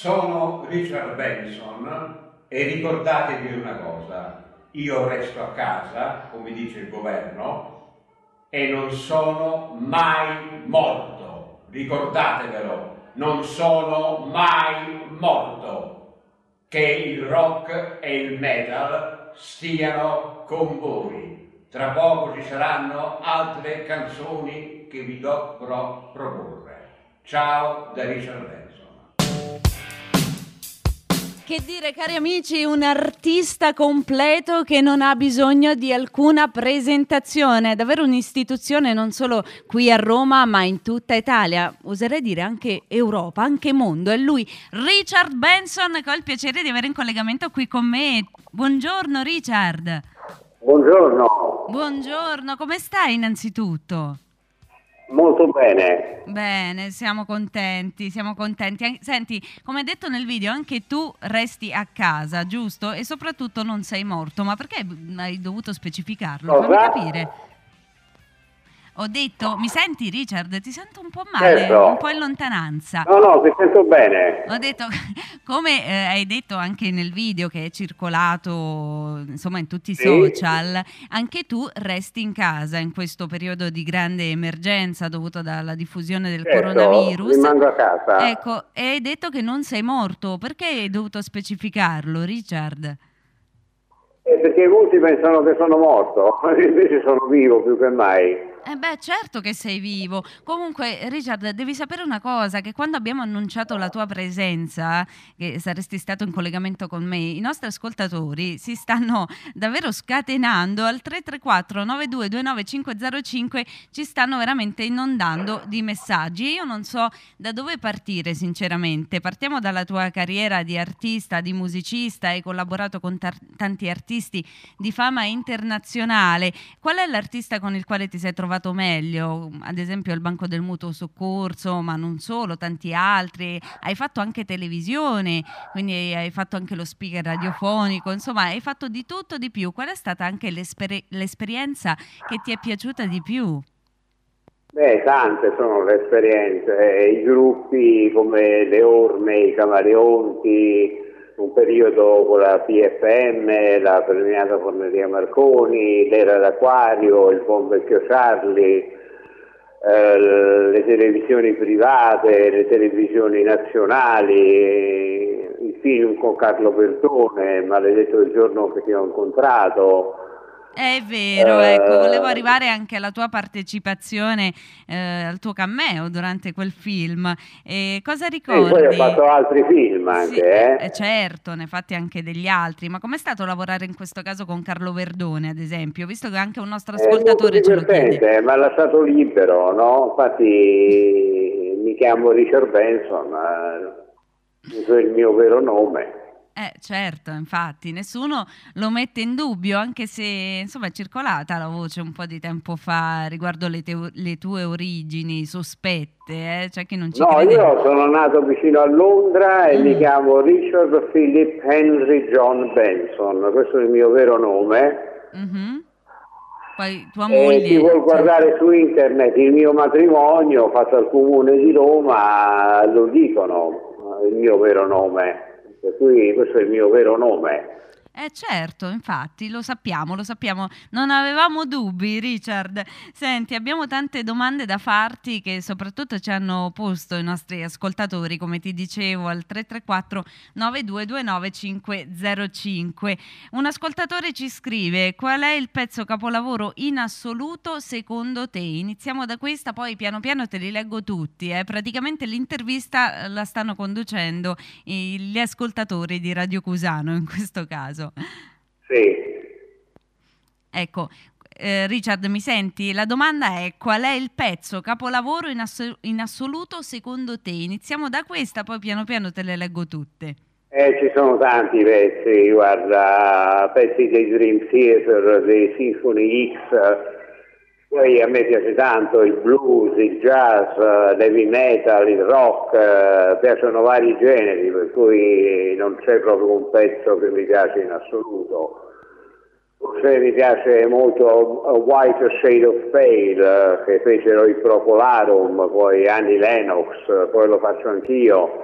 Sono Richard Benson e ricordatevi una cosa, io resto a casa, come dice il governo, e non sono mai morto. Ricordatevelo, non sono mai morto. Che il rock e il metal stiano con voi. Tra poco ci saranno altre canzoni che vi dovrò proporre. Ciao da Richard Benson. Che dire, cari amici, un artista completo che non ha bisogno di alcuna presentazione, davvero un'istituzione non solo qui a Roma ma in tutta Italia, oserei dire anche Europa, anche mondo. È lui, Richard Benson, che ho il piacere di avere in collegamento qui con me. Buongiorno Richard. Buongiorno. Buongiorno, come stai innanzitutto? Molto bene. Bene, siamo contenti, siamo contenti. Senti, come detto nel video, anche tu resti a casa, giusto? E soprattutto non sei morto, ma perché hai dovuto specificarlo? Fammi capire. Ho detto, mi senti Richard? Ti sento un po' male, certo. Un po' in lontananza. No, ti sento bene. Ho detto, come hai detto anche nel video che è circolato insomma in tutti i social, anche tu resti in casa in questo periodo di grande emergenza dovuto dalla diffusione del coronavirus. Rimango a casa. Ecco, e hai detto che non sei morto, perché hai dovuto specificarlo, Richard? Perché molti pensano che sono morto, invece sono vivo più che mai. Certo che sei vivo. Comunque, Richard, devi sapere una cosa, che quando abbiamo annunciato la tua presenza, che saresti stato in collegamento con me, i nostri ascoltatori si stanno davvero scatenando al 334 9229 505, ci stanno veramente inondando di messaggi. Io non so da dove partire, sinceramente. Partiamo dalla tua carriera di artista, di musicista, hai collaborato con tanti artisti di fama internazionale. Qual è l'artista con il quale ti sei trovato meglio? Ad esempio il Banco del Mutuo Soccorso, ma non solo, tanti altri. Hai fatto anche televisione, quindi hai fatto anche lo speaker radiofonico, insomma hai fatto di tutto di più. Qual è stata anche l'esperienza che ti è piaciuta di più? Tante sono le esperienze, i gruppi come le Orme, i Camaleonti, un periodo con la PFM, la premiata Forneria Marconi, l'Era d'Acquario, il Buon Vecchio Charlie, le televisioni private, le televisioni nazionali, il film con Carlo Bertone, Maledetto il giorno che ti ho incontrato. È vero, ecco, volevo arrivare anche alla tua partecipazione, al tuo cameo durante quel film. Cosa ricordi? Poi ho fatto altri film anche, certo, ne hai fatti anche degli altri, ma com'è stato lavorare in questo caso con Carlo Verdone, ad esempio? Visto che anche un nostro ascoltatore ce lo chiede. Mi ha lasciato libero, no? Infatti mi chiamo Richard Benson, uso il mio vero nome. Certo, infatti, nessuno lo mette in dubbio, anche se insomma è circolata la voce un po' di tempo fa riguardo le tue origini sospette, c'è chi non ci crede. Io sono nato vicino a Londra e mi chiamo Richard Philip Henry John Benson, questo è il mio vero nome. Poi tua moglie. Chi vuol guardare su internet il mio matrimonio fatto al comune di Roma, lo dicono, il mio vero nome. Per cui questo è il mio vero nome. Certo, infatti, lo sappiamo, non avevamo dubbi, Richard. Senti, abbiamo tante domande da farti che soprattutto ci hanno posto i nostri ascoltatori, come ti dicevo, al 334 9229 505. Un ascoltatore ci scrive: qual è il pezzo capolavoro in assoluto secondo te? Iniziamo da questa, poi piano piano te li leggo tutti. Praticamente l'intervista la stanno conducendo gli ascoltatori di Radio Cusano in questo caso. Sì. Ecco, Richard, mi senti? La domanda è: qual è il pezzo capolavoro in assoluto secondo te? Iniziamo da questa, poi piano piano te le leggo tutte. Ci sono tanti pezzi, guarda, pezzi dei Dream Theater, dei Symphony X, poi a me piace tanto il blues, il jazz, l'heavy metal, il rock, piacciono vari generi, per cui non c'è proprio un pezzo che mi piace in assoluto. Forse mi piace molto A White Shade of Pale, che fecero i Procolarum, poi Annie Lennox, poi lo faccio anch'io,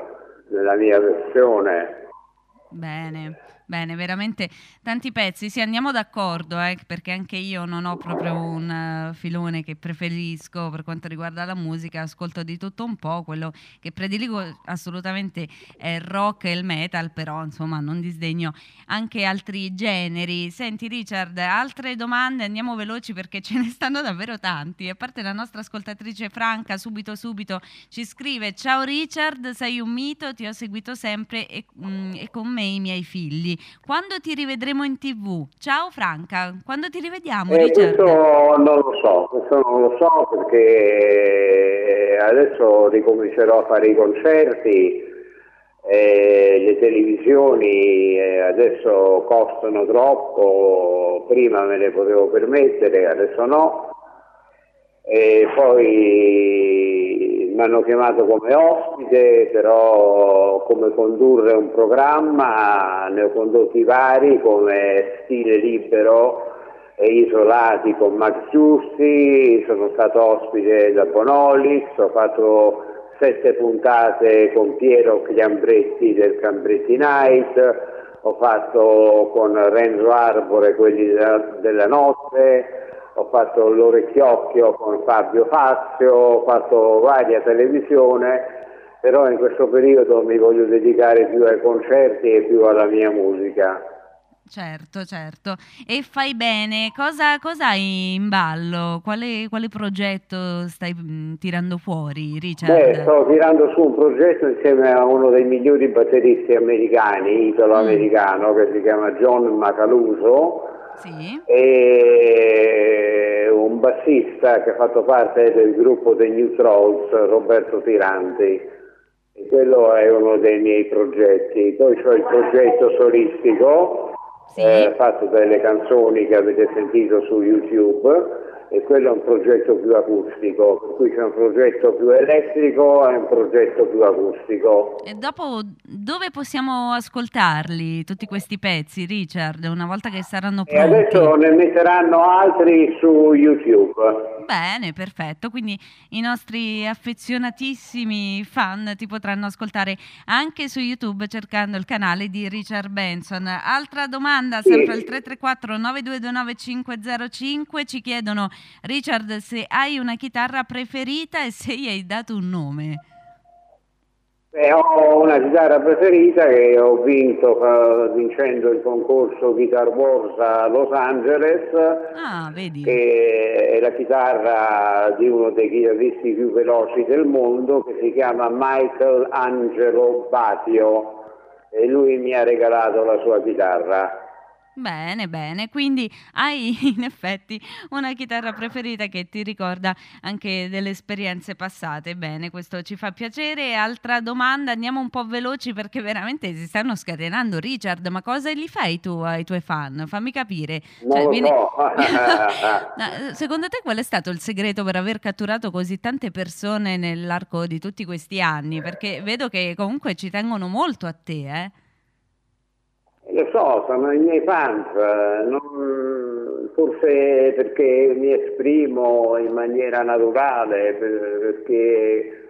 nella mia versione. Bene, bene, veramente tanti pezzi. Sì, andiamo d'accordo, perché anche io non ho proprio un filone che preferisco per quanto riguarda la musica, ascolto di tutto un po', quello che prediligo assolutamente è il rock e il metal, però insomma non disdegno anche altri generi. Senti Richard, altre domande, andiamo veloci perché ce ne stanno davvero tanti. A parte la nostra ascoltatrice Franca, subito ci scrive: ciao Richard, sei un mito, ti ho seguito sempre e con me i miei figli. Quando ti rivedremo in TV? Ciao Franca, quando ti rivediamo, Richard? Questo non lo so perché adesso ricomincerò a fare i concerti, le televisioni adesso costano troppo, prima me ne potevo permettere, adesso no. E poi mi hanno chiamato come ospite, però come condurre un programma ne ho condotti vari, come Stile Libero e Isolati con Max Giusti, sono stato ospite da Bonolis, ho fatto 7 puntate con Piero Chiambretti del Cambretti Night, ho fatto con Renzo Arbore quelli della notte, ho fatto l'Orecchiocchio con Fabio Fazio, ho fatto varia televisione, però in questo periodo mi voglio dedicare più ai concerti e più alla mia musica. Certo, certo. E fai bene. Cosa hai in ballo? Quale progetto stai tirando fuori, Richard? Sto tirando su un progetto insieme a uno dei migliori batteristi americani, italo-americano, che si chiama John Macaluso. Sì. E un bassista che ha fatto parte del gruppo dei New Trolls, Roberto Tiranti, e quello è uno dei miei progetti. Poi c'ho il progetto solistico, sì. Fatto delle canzoni che avete sentito su YouTube, e quello è un progetto più acustico, per cui c'è un progetto più elettrico e un progetto più acustico. E dopo dove possiamo ascoltarli tutti questi pezzi, Richard, una volta che saranno pronti? E adesso ne metteranno altri su YouTube. Bene, perfetto, quindi i nostri affezionatissimi fan ti potranno ascoltare anche su YouTube cercando il canale di Richard Benson. Altra domanda, sempre al 334 9229 505, ci chiedono: Richard, se hai una chitarra preferita e se gli hai dato un nome. Ho una chitarra preferita che ho vinto vincendo il concorso Guitar Wars a Los Angeles, vedi. che è la chitarra di uno dei chitarristi più veloci del mondo, che si chiama Michael Angelo Batio, e lui mi ha regalato la sua chitarra. Bene, bene, quindi hai in effetti una chitarra preferita che ti ricorda anche delle esperienze passate. Bene, questo ci fa piacere. Altra domanda, andiamo un po' veloci perché veramente si stanno scatenando. Richard, ma cosa gli fai tu ai tuoi fan? Fammi capire. Non lo so. Secondo te qual è stato il segreto per aver catturato così tante persone nell'arco di tutti questi anni? Perché vedo che comunque ci tengono molto a te, eh? Lo so, sono i miei fans, forse perché mi esprimo in maniera naturale, perché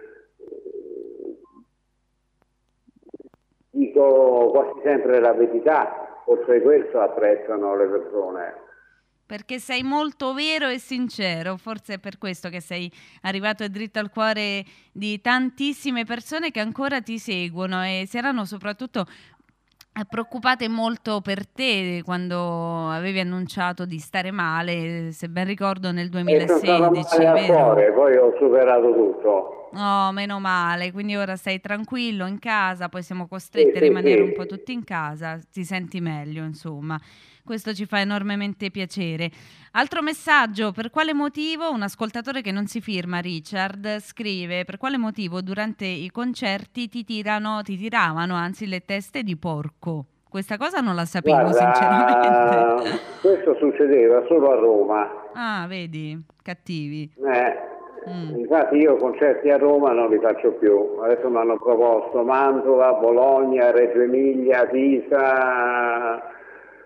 dico quasi sempre la verità, forse questo apprezzano le persone. Perché sei molto vero e sincero, forse è per questo che sei arrivato dritto al cuore di tantissime persone che ancora ti seguono e si erano soprattutto preoccupate molto per te quando avevi annunciato di stare male, se ben ricordo nel 2016, male vero? A cuore, poi ho superato tutto. Oh, meno male, quindi ora sei tranquillo in casa, poi siamo costretti a rimanere un po' tutti in casa, ti senti meglio, insomma. Questo ci fa enormemente piacere. Altro messaggio: per quale motivo un ascoltatore che non si firma, Richard, scrive: per quale motivo durante i concerti ti tiravano anzi le teste di porco? Questa cosa non la sapevo. Guarda, sinceramente. Questo succedeva solo a Roma. Ah, vedi, cattivi. Infatti io concerti a Roma non li faccio più, adesso mi hanno proposto Mantova, Bologna, Reggio Emilia, Pisa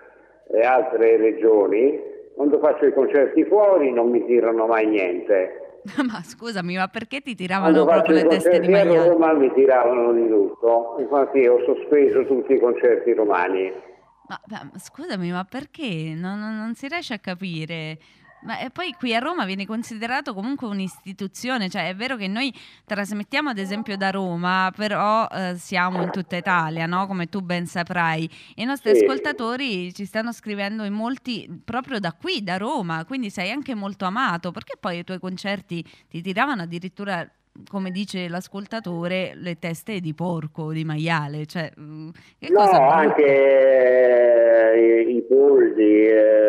e altre regioni. Quando faccio i concerti fuori non mi tirano mai niente. Ma scusami, ma perché ti Quando tiravano faccio proprio i le teste di concerti a maiale? Roma mi tiravano di tutto, infatti ho sospeso tutti i concerti romani. Ma scusami, ma perché? Non si riesce a capire. Ma e poi qui a Roma viene considerato comunque un'istituzione, cioè è vero che noi trasmettiamo ad esempio da Roma, però siamo in tutta Italia, no? Come tu ben saprai. E i nostri Sì. ascoltatori ci stanno scrivendo in molti proprio da qui, da Roma, quindi sei anche molto amato, perché poi i tuoi concerti ti tiravano addirittura, come dice l'ascoltatore, le teste di porco, di maiale, cioè che cosa No, anche brutta. i polli,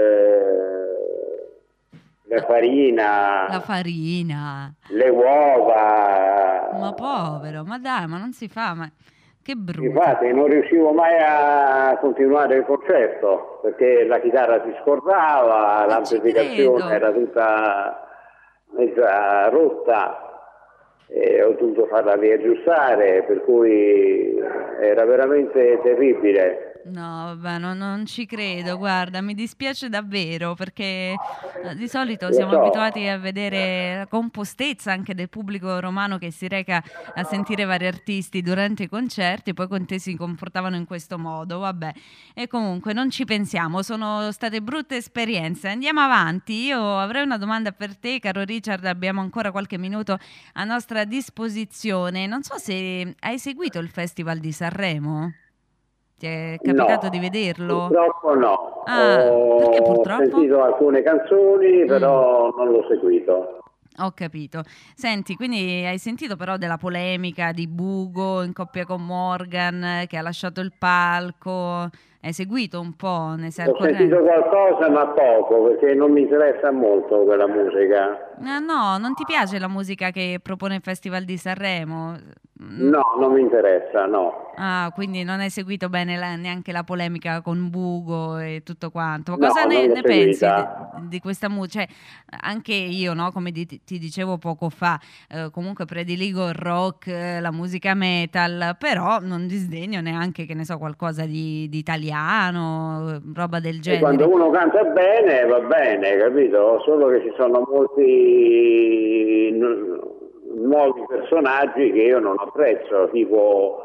la La farina, farina. le Ma uova. povero, ma dai, ma non si fa, ma che bruto. Infatti non riuscivo mai a continuare il concerto perché la chitarra si scordava, Ma ci l'amplificazione credo. era tutta mezza rotta e ho dovuto farla riaggiustare, per cui era veramente terribile. No, vabbè, non ci credo, guarda, mi dispiace davvero perché di solito Lo siamo so. abituati a vedere la compostezza anche del pubblico romano che si reca a sentire vari artisti durante i concerti, poi con te si comportavano in questo modo, vabbè. E comunque non ci pensiamo, sono state brutte esperienze. Andiamo avanti, io avrei una domanda per te, caro Richard, abbiamo ancora qualche minuto a nostra disposizione. Non so se hai seguito il Festival di Sanremo. Ti è capitato di No, vederlo? purtroppo no. Ah, perché Ho purtroppo? sentito alcune canzoni, Mm, però non l'ho seguito. ho capito. Senti, quindi hai sentito però della polemica di Bugo in coppia con Morgan che ha lasciato il palco? Hai seguito un po'? Ne sei al Ho sentito corrente? qualcosa, ma poco, perché non mi interessa molto quella musica. Ah, no, non ti piace la musica che propone il Festival di Sanremo? Mm. No, non mi interessa, no. Ah, quindi non hai seguito bene neanche la polemica con Bugo e tutto quanto. Ma No, cosa non l'ho ne pensi seguita. di questa musica? Cioè, anche io, no, come ti dicevo poco fa, comunque prediligo il rock, la musica metal, però non disdegno neanche, che ne so, qualcosa di italiano, roba del E quando genere. uno canta bene, va bene, capito? Solo che ci sono molti nuovi personaggi che io non apprezzo, tipo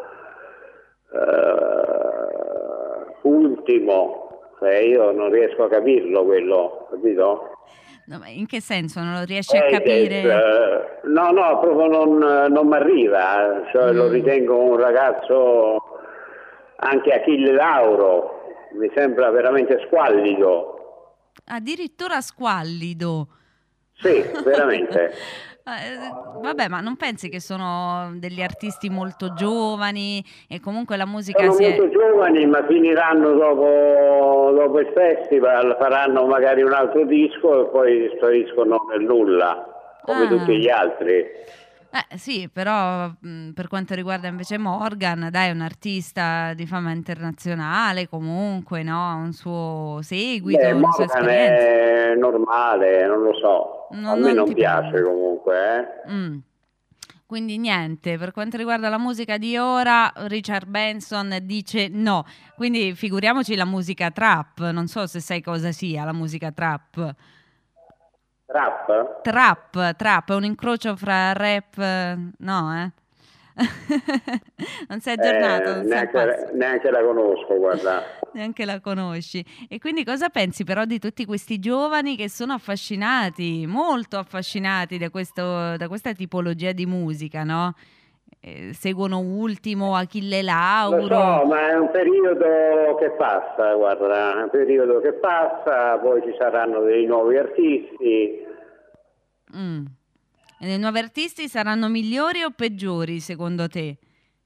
Ultimo, cioè io non riesco a capirlo quello, capito? No, ma in che senso non lo riesci a capire? No, no, proprio non mi arriva, cioè, lo Mm. ritengo un ragazzo, anche Achille Lauro, mi sembra veramente squallido, Addirittura squallido. sì, veramente. Vabbè, ma non pensi che sono degli artisti molto giovani e comunque la musica Sono si è... molto giovani, ma finiranno dopo il festival, faranno magari un altro disco e poi spariscono nel nulla, come tutti Ah, gli altri. sì, però per quanto riguarda invece Morgan, dai, è un artista di fama internazionale, comunque, no? Ha un suo seguito, Beh, una sua Morgan esperienza. è normale, non lo so, a me Non non ti piace piace. comunque, eh. Mm. Quindi niente, per quanto riguarda la musica di ora, Richard Benson dice no. Quindi figuriamoci la musica trap, non so se sai cosa sia la musica trap. Rap? Trap, è un incrocio fra rap, no, eh? Non sei aggiornato, non sei al passo. Neanche la conosco, guarda. Neanche la conosci. E quindi cosa pensi però di tutti questi giovani che sono affascinati, molto affascinati da questa tipologia di musica, no? Seguono Ultimo, Achille Lo Lauro. so, ma è un periodo che passa, guarda, è un periodo che passa, poi ci saranno dei nuovi artisti. Mm. E i nuovi artisti saranno migliori o peggiori secondo te?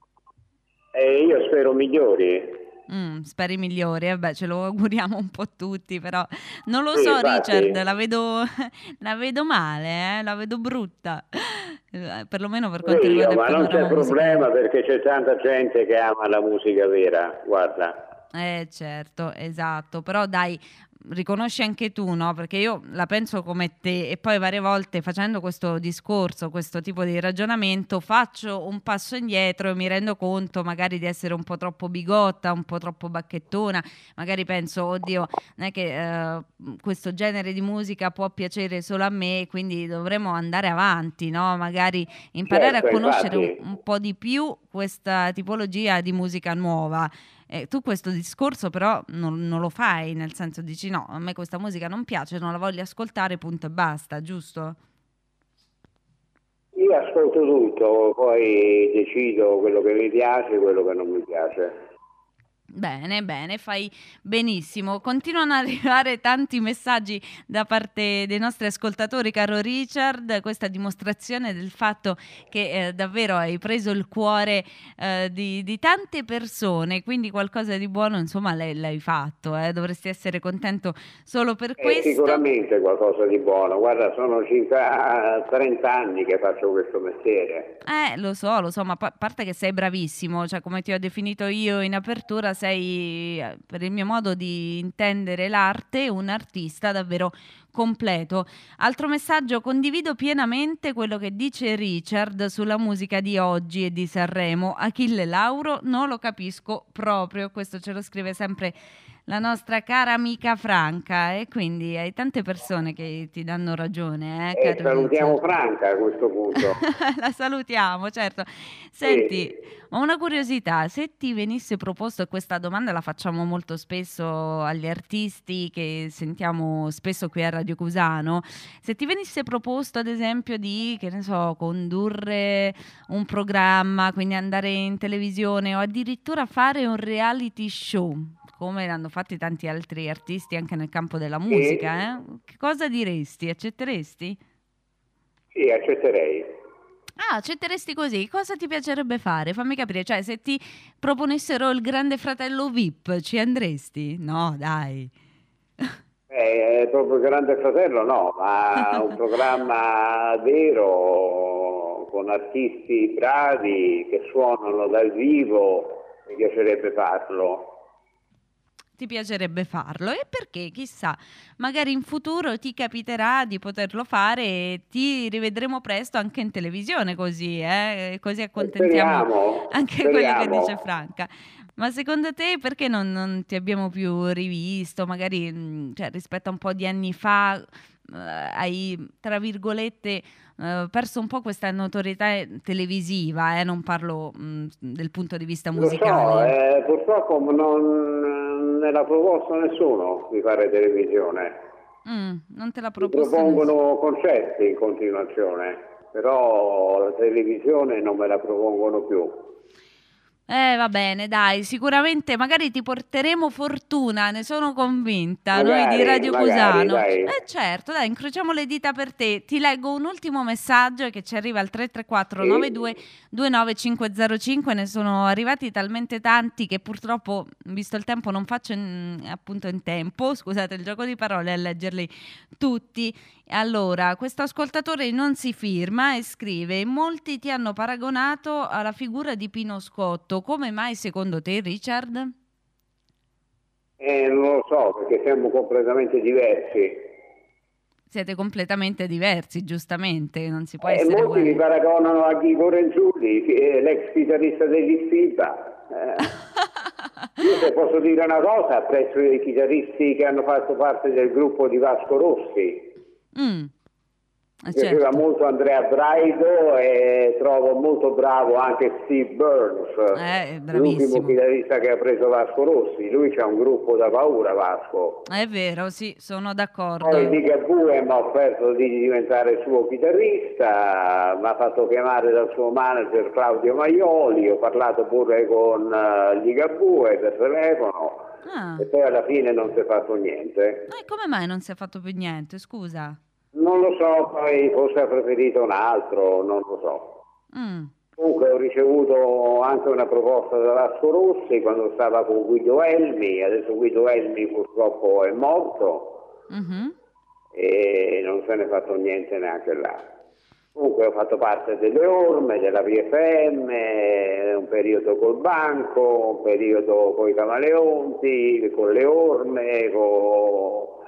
E io spero migliori. Speri migliori, vabbè, ce lo auguriamo un po' tutti, però non lo Sì, so, Richard, infatti. la vedo male, la vedo brutta, perlomeno per Pure quanto io, riguarda il ma non c'è panorama musicale. problema perché c'è tanta gente che ama la musica vera, guarda. Certo, esatto, però dai, riconosci anche tu, no? Perché io la penso come te e poi varie volte facendo questo discorso, questo tipo di ragionamento, faccio un passo indietro e mi rendo conto magari di essere un po' troppo bigotta, un po' troppo bacchettona, magari penso, oddio, non è che questo genere di musica può piacere solo a me, quindi dovremmo andare avanti, no? Magari imparare a Certo, conoscere infatti. un po' di più questa tipologia di musica nuova. Tu questo discorso però non lo fai, nel senso dici no, a me questa musica non piace, non la voglio ascoltare, punto e basta, giusto? Io ascolto tutto, poi decido quello che mi piace e quello che non mi piace. Bene, bene, fai benissimo. Continuano ad arrivare tanti messaggi da parte dei nostri ascoltatori, caro Richard, questa dimostrazione del fatto che davvero hai preso il cuore di tante persone, quindi qualcosa di buono, insomma, l'hai fatto, dovresti essere contento solo per È questo. sicuramente qualcosa di buono. Guarda, sono circa 30 anni che faccio questo mestiere. Lo so, ma a parte che sei bravissimo, cioè come ti ho definito io in apertura, sei, per il mio modo di intendere l'arte, un artista davvero completo. Altro messaggio, condivido pienamente quello che dice Richard sulla musica di oggi e di Sanremo. Achille Lauro non lo capisco proprio, questo ce lo scrive sempre la nostra cara amica Franca e quindi hai tante persone che ti danno ragione, caro Salutiamo Richard. Franca a questo punto. La salutiamo, certo. Sì. Senti, ho una curiosità, se ti venisse proposto, e questa domanda la facciamo molto spesso agli artisti che sentiamo spesso qui a Radio Cusano, se ti venisse proposto ad esempio di, che ne so, condurre un programma, quindi andare in televisione o addirittura fare un reality show, come l'hanno fatti tanti altri artisti anche nel campo della musica, che cosa diresti? Accetteresti? Sì, accetterei. Ah, accetteresti così? Cosa ti piacerebbe fare? Fammi capire, cioè se ti proponessero il Grande Fratello VIP, ci andresti? No, dai. Proprio Grande Fratello no, ma un programma vero con artisti bravi che suonano dal vivo, mi piacerebbe farlo. Ti piacerebbe farlo e perché, chissà, magari in futuro ti capiterà di poterlo fare e ti rivedremo presto anche in televisione così, così accontentiamo anche quello che dice Speriamo. Franca. Ma secondo te perché non ti abbiamo più rivisto? Magari cioè, rispetto a un po' di anni fa hai, tra virgolette, perso un po' questa notorietà televisiva, non parlo del punto di vista Lo so, musicale. purtroppo non me l'ha proposto nessuno di fare televisione. Non te l'ha Mi proposto nessuno. propongono concerti in continuazione, però la televisione non me la propongono più. Va bene, dai, sicuramente magari ti porteremo fortuna, ne sono convinta, noi di Magari, Radio magari, Cusano. dai. Certo, dai, incrociamo le dita per te. Ti leggo un ultimo messaggio che ci arriva al 334 Sì. 92 29505, ne sono arrivati talmente tanti che purtroppo, visto il tempo, non faccio appunto in tempo, scusate il gioco di parole, a leggerli tutti. Allora, questo ascoltatore non si firma e scrive: molti ti hanno paragonato alla figura di Pino Scotto. Come mai secondo te, Richard? Non lo so, perché siamo completamente diversi. Siete completamente diversi, giustamente, non si può essere Molti mi uguali. paragonano a Ghigo Renzulli, che è l'ex chitarrista degli Spipa. Io se posso dire una cosa, apprezzo i chitarristi che hanno fatto parte del gruppo di Vasco Rossi. Mi piaceva Certo, molto Andrea Braido e trovo molto bravo anche Steve Burns, l'ultimo bravissimo. chitarrista che ha preso Vasco Rossi. Lui c'ha un gruppo da paura, Vasco. È vero, sì, sono Poi d'accordo. Ligabue mi ha offerto di diventare suo chitarrista, mi ha fatto chiamare dal suo manager Claudio Maioli, ho parlato pure con Ligabue per telefono Ah, e poi alla fine non si è fatto niente. come mai non si è fatto più niente? Scusa. Non lo so, poi forse ha preferito un altro, non lo so. Mm, Comunque ho ricevuto anche una proposta da Vasco Rossi quando stava con Guido Elmi, adesso Guido Elmi purtroppo è morto mhm. e non se ne è fatto niente neanche là. Comunque ho fatto parte delle Orme, della PFM, un periodo col Banco, un periodo con i Camaleonti, con le Orme, con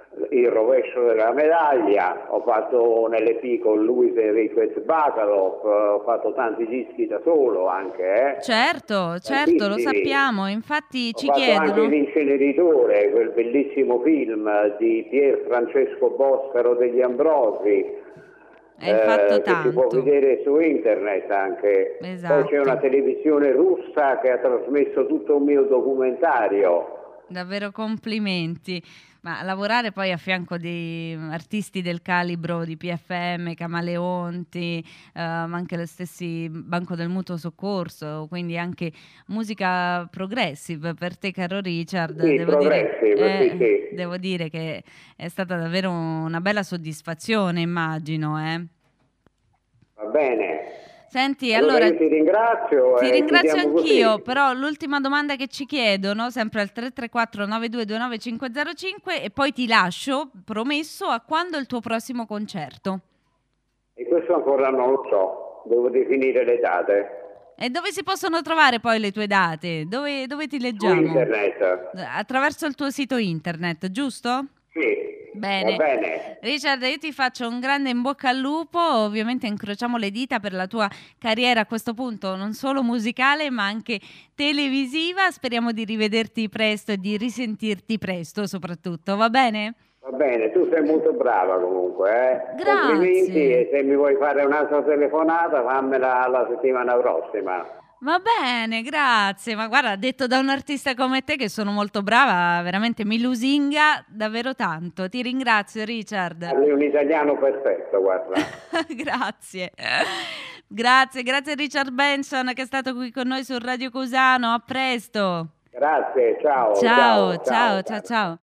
Il rovescio della medaglia, ho fatto nell'EP con Luis Enriquez Bacalov, ho fatto tanti dischi da solo anche, Certo, lo tantissimi. sappiamo, infatti Ho ci fatto chiedono. anche L'inceneritore, quel bellissimo film di Pier Francesco Boscaro degli Ambrosi, Hai fatto che si può tanto. vedere su internet anche. Esatto. Poi c'è una televisione russa che ha trasmesso tutto un mio documentario. Davvero complimenti. Ma lavorare poi a fianco di artisti del calibro di PFM, Camaleonti, ma anche lo stessi Banco del Mutuo Soccorso, quindi anche musica progressive per te, caro Richard, Sì, sì. devo dire che è stata davvero una bella soddisfazione, immagino, Va bene. Senti, Allora io ti ringrazio. Ti ringrazio chiudiamo anch'io, così. però l'ultima domanda che ci chiedono, sempre al 334 9229 505, e poi ti lascio, promesso, a quando il tuo prossimo concerto? E questo ancora non lo so, devo definire le date. E dove si possono trovare poi le tue date? Dove ti leggiamo? Su internet. Attraverso il tuo sito internet, giusto? Sì. Bene. Va bene. Richard, io ti faccio un grande in bocca al lupo, ovviamente incrociamo le dita per la tua carriera a questo punto, non solo musicale ma anche televisiva. Speriamo di rivederti presto e di risentirti presto soprattutto, va bene? Va bene, tu sei molto brava comunque. Grazie. Complimenti, e se mi vuoi fare un'altra telefonata fammela la settimana prossima. Va bene, grazie. Ma guarda, detto da un artista come te che sono molto brava, veramente mi lusinga davvero tanto. Ti ringrazio, Richard. Parli un italiano perfetto, guarda. Grazie. Grazie Richard Benson che è stato qui con noi su Radio Cusano. A presto. Grazie, ciao. Ciao.